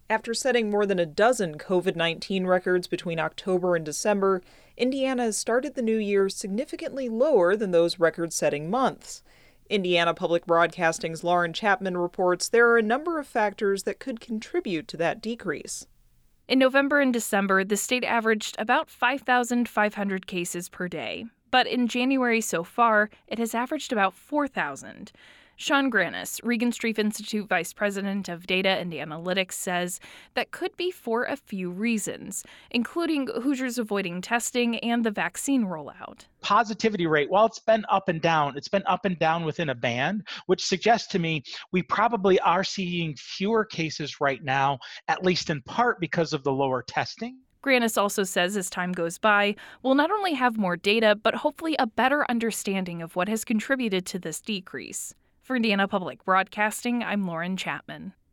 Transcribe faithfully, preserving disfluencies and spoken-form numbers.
After setting more than a dozen COVID nineteen records between October and December, Indiana has started the new year significantly lower than those record-setting months. Indiana Public Broadcasting's Lauren Chapman reports there are a number of factors that could contribute to that decrease. In November and December, the state averaged about five thousand five hundred cases per day. But in January so far, it has averaged about four thousand. Sean Grannis, Regan Streif Institute Vice President of Data and Analytics, says that could be for a few reasons, including Hoosiers avoiding testing and the vaccine rollout. Positivity rate, while it's been up and down, it's been up and down within a band, which suggests to me we probably are seeing fewer cases right now, at least in part because of the lower testing. Grannis also says as time goes by, we'll not only have more data, but hopefully a better understanding of what has contributed to this decrease. For Indiana Public Broadcasting, I'm Lauren Chapman.